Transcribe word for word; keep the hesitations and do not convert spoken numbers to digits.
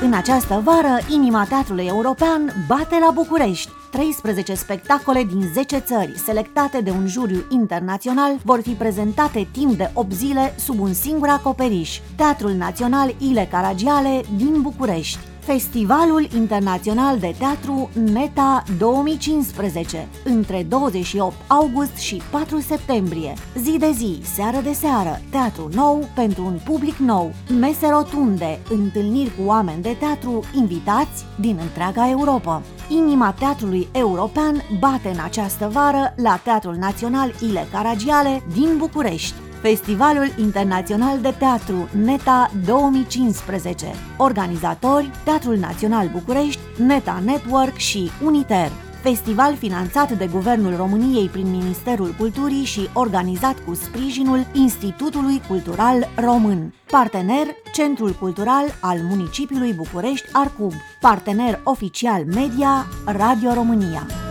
În această vară, inima Teatrului European bate la București. treisprezece spectacole din zece țări, selectate de un juriu internațional, vor fi prezentate timp de opt zile sub un singur acoperiș, Teatrul Național Ile Caragiale din București. Festivalul Internațional de Teatru NETA două mii cincisprezece, între douăzeci și opt august și patru septembrie. Zi de zi, seară de seară, teatru nou pentru un public nou, mese rotunde, întâlniri cu oameni de teatru invitați din întreaga Europa. Inima Teatrului European bate în această vară la Teatrul Național Ile Caragiale din București. Festivalul Internațional de Teatru NETA două mii cincisprezece. Organizatori: Teatrul Național București, NETA Network și Uniter. Festival finanțat de Guvernul României prin Ministerul Culturii și organizat cu sprijinul Institutului Cultural Român. Partener: Centrul Cultural al Municipiului București Arcub. Partener oficial media: Radio România.